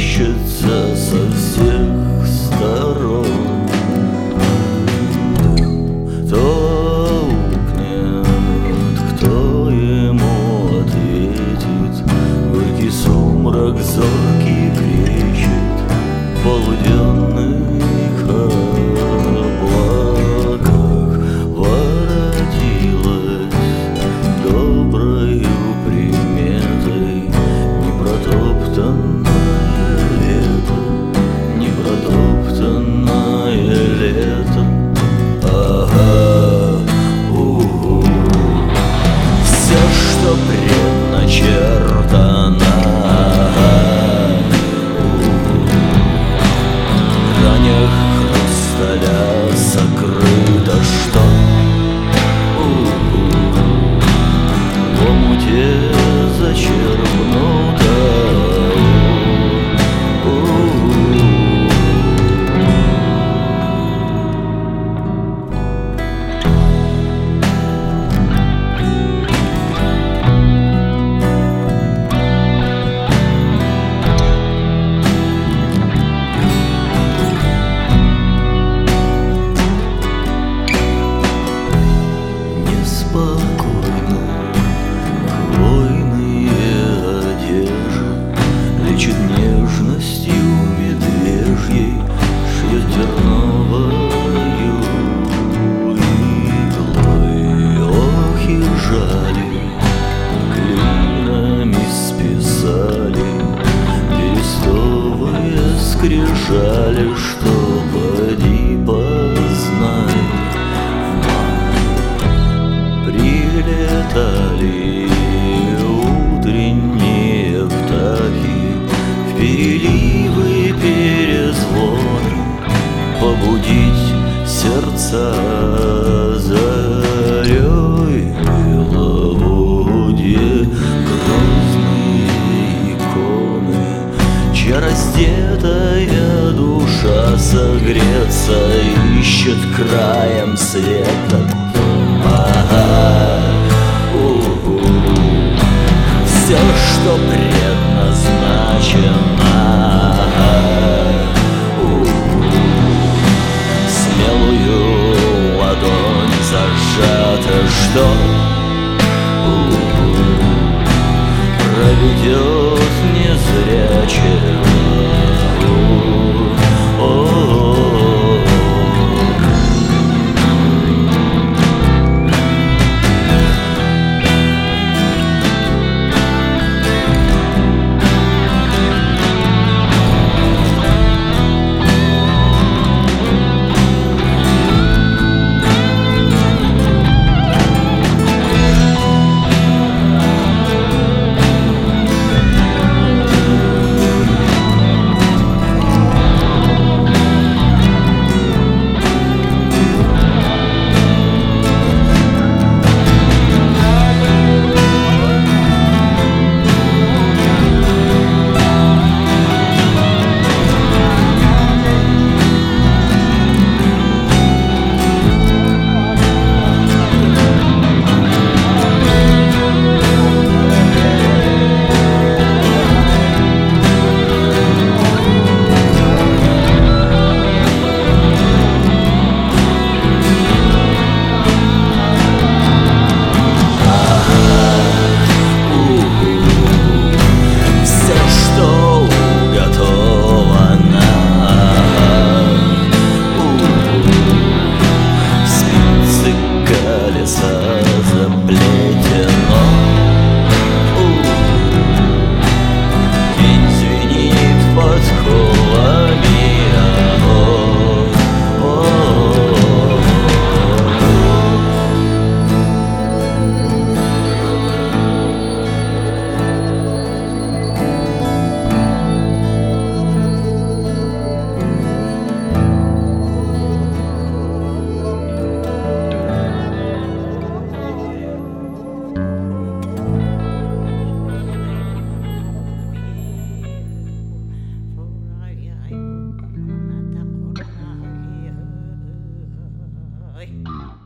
мерещится со всех сторон. Кто аукнет, кто ему ответит? Горький сумрак зоркий кричит в полуденных облаках. Воротилась доброю приметой непротоптанное лето, непротоптанное лето. Все, что предначертано, в гранях хрусталя сокрыто, что в омуте зачерпнуто. Спокойно хвойные одежи лечит нежностью медвежьей, шьет терновою иглой. Ох и жали, клинами списали берестовые скрижали, что поди познай. Прилетали утренние птахи в переливы перезвоны, побудить сердца зарей беловодье. Грозные иконы, чья раздетая душа согреться ищет краем света. Все, что предназначено, смелую ладонь зажата, что проведет незрячего. Ой.